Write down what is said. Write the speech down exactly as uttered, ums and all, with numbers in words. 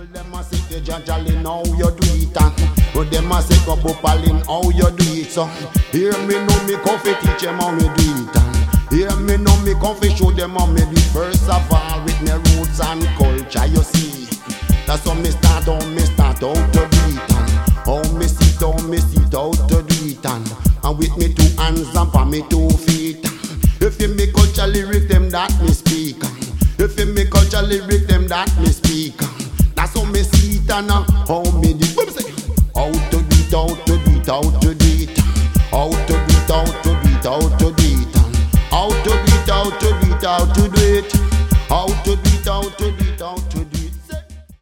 Well, them a say you judging how you do it, and but them a say go bupalin how you do it. So hear me know me come fi teach them how me do it, and hear me know me come fi show them how me do it. First of all, with me roots and culture, you see. That's how me start, how me start out to do it, and how me sit, how me sit out to do it, and and with me two hands and for me two feet. If you make culture lyric, them that me speak. If you make culture lyric, them that me speak. That's how me see it and uh, how me do it. How to do it, how to do it, how to do it, how to do it.